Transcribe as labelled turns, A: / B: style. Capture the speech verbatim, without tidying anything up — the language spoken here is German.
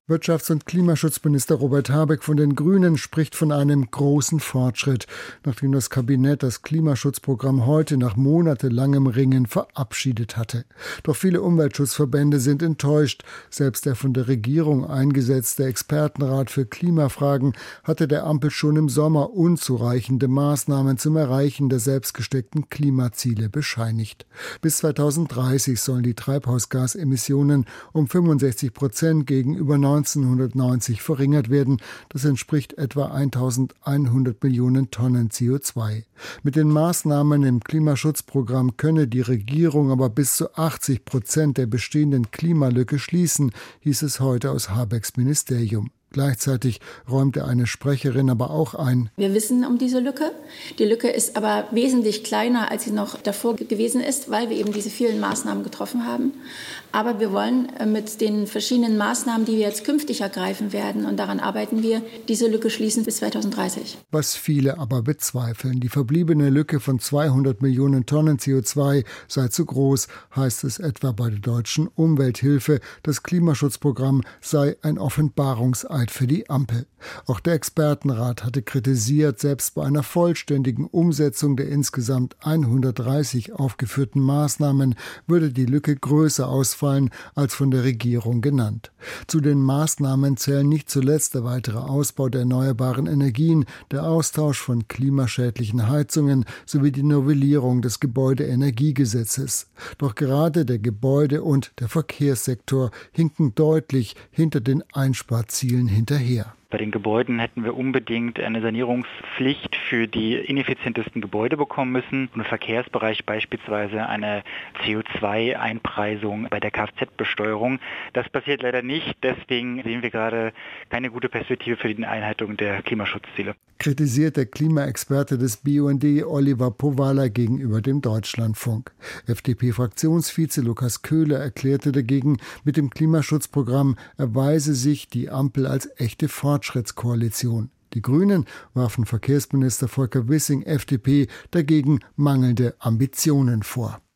A: Wirtschafts- und Klimaschutzminister Robert Habeck von den Grünen spricht von einem großen Fortschritt, nachdem das Kabinett das Klimaschutzprogramm heute nach monatelangem Ringen verabschiedet hatte. Doch viele Umweltschutzverbände sind enttäuscht. Selbst der von der Regierung eingesetzte Expertenrat für Klimafragen hatte der Ampel schon im Sommer unzureichende Maßnahmen zum Erreichen der selbstgesteckten Klimaziele bescheinigt. Bis zweitausenddreißig sollen die Treibhausgasemissionen um fünfundsechzig Prozent gegenüber neunzehnhundertneunzig verringert werden. Das entspricht etwa eintausendeinhundert Millionen Tonnen C O zwei. Mit den Maßnahmen im Klimaschutzprogramm könne die Regierung aber bis zu achtzig Prozent der bestehenden Klimalücke schließen, hieß es heute aus Habecks Ministerium. Gleichzeitig räumte eine Sprecherin aber auch ein:
B: Wir wissen um diese Lücke. Die Lücke ist aber wesentlich kleiner, als sie noch davor gewesen ist, weil wir eben diese vielen Maßnahmen getroffen haben. Aber wir wollen mit den verschiedenen Maßnahmen, die wir jetzt künftig ergreifen werden, und daran arbeiten wir, diese Lücke schließen bis zweitausenddreißig.
A: Was viele aber bezweifeln. Die verbliebene Lücke von zweihundert Millionen Tonnen C O zwei sei zu groß, heißt es etwa bei der Deutschen Umwelthilfe. Das Klimaschutzprogramm sei ein Offenbarungseid für die Ampel. Auch der Expertenrat hatte kritisiert, selbst bei einer vollständigen Umsetzung der insgesamt hundertdreißig aufgeführten Maßnahmen würde die Lücke größer ausfallen als von der Regierung genannt. Zu den Maßnahmen zählen nicht zuletzt der weitere Ausbau der erneuerbaren Energien, der Austausch von klimaschädlichen Heizungen sowie die Novellierung des Gebäudeenergiegesetzes. Doch gerade der Gebäude- und der Verkehrssektor hinken deutlich hinter den Einsparzielen hinterher.
C: Bei den Gebäuden hätten wir unbedingt eine Sanierungspflicht für die ineffizientesten Gebäude bekommen müssen und im Verkehrsbereich beispielsweise eine C O zwei Einpreisung bei der Kfz-Besteuerung. Das passiert leider nicht, deswegen sehen wir gerade keine gute Perspektive für die Einhaltung der Klimaschutzziele.
A: Kritisiert der Klimaexperte des B U N D Oliver Powala gegenüber dem Deutschlandfunk. F D P-Fraktionsvize Lukas Köhler erklärte dagegen, mit dem Klimaschutzprogramm erweise sich die Ampel als echte Fortschrittskoalition. Die Grünen warfen Verkehrsminister Volker Wissing, F D P, dagegen mangelnde Ambitionen vor.